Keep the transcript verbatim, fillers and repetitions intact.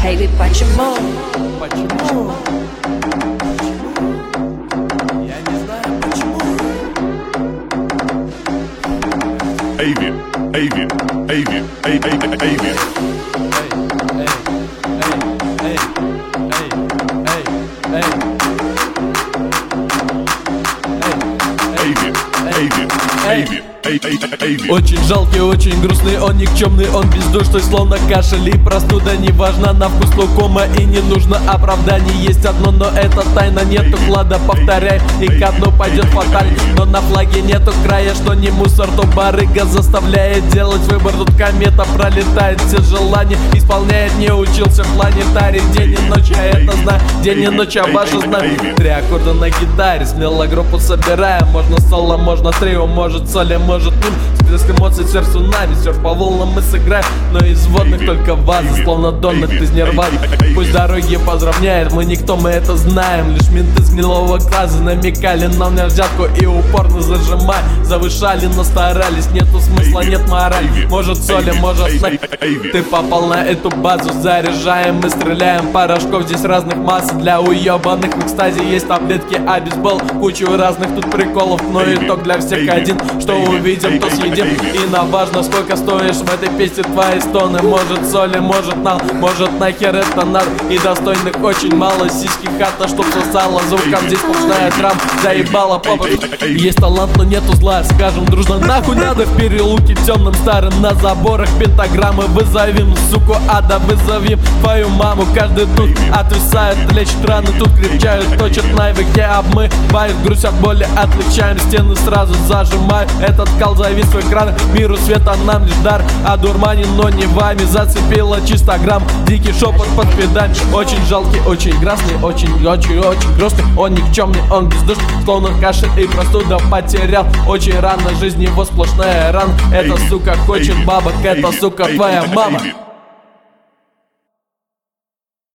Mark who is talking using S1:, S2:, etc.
S1: Эйви, почему?
S2: Почему? Я не знаю почему.
S3: Эйви, Эйви, Эйви, Эй, эй, эй, Эйви.
S2: Эй, эй, эй, эй, эй, эй.
S3: Эйви, Эйви, Эйви, эй, эй, эй, Эйви.
S2: Очень жалкий, очень грустный, он никчемный, он бездушный, словно кашель и простуда. Неважно на вкус лукома и не нужно оправданий. Есть одно, но это тайна, нету клада, повторяй, и ко дну пойдет фаталь. Но на флаге нету края, что не мусор, то барыга заставляет делать выбор. Тут комета пролетает, все желания исполняет, не учился планетарий. День и ночь, а это знаю, день и ночь, а ваша знаю. Три аккорда на гитаре, смело группу собираем. Можно соло, можно трио, может соли, может ним. Всплеск эмоций, сверх цунами, серф по волнам мы сыграем. Но из водных только вазы, словно донат из нирваны. Пусть дороги поздравляют, мы никто, мы это знаем. Лишь менты с гнилого глаза намекали нам на взятку и упорно зажимали. Завышали, но старались, нету смысла, нет морали. Может соли, может снэк. Ты попал на эту базу, заряжаем, мы стреляем. Порошков здесь разных масс, для уебанных в экстазе есть таблетки, а бейсбол, кучу разных тут приколов. Но итог для всех один, что увидим, то съедим. И нам важно, сколько стоишь в этой песне твои стоны. Может соли, может нал, может нахер это надо. И достойных очень мало, сиськи хата, чтоб сосала. Звуком здесь сплошная драм, заебала попа. Есть талант, но нету зла, скажем дружно нахуй надо. В переулке темным старым на заборах пентаграммы. Вызовем, суку ада, вызовем твою маму. Каждый тут отвисает, лечит раны, тут крепчают, точат найвы, где обмывают. Грусть от боли, отличаем стены, сразу зажимаю. Этот кал завис в экран, миру света нам лишь дар. Одурманен, но не вами, зацепила чисто грамм. Дикий шепот под педаль, очень жалкий, очень красный, очень, очень, очень грустный. Он никчемный, он бездушный, словно кашель и простуда потерял. Очень рано, жизнь его сплошная рана. Эта сука хочет бабок, эта сука твоя мама.